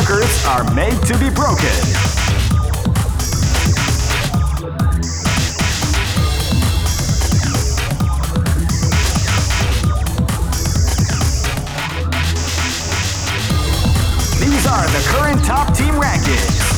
records are made to be broken. These are the current top team rankings.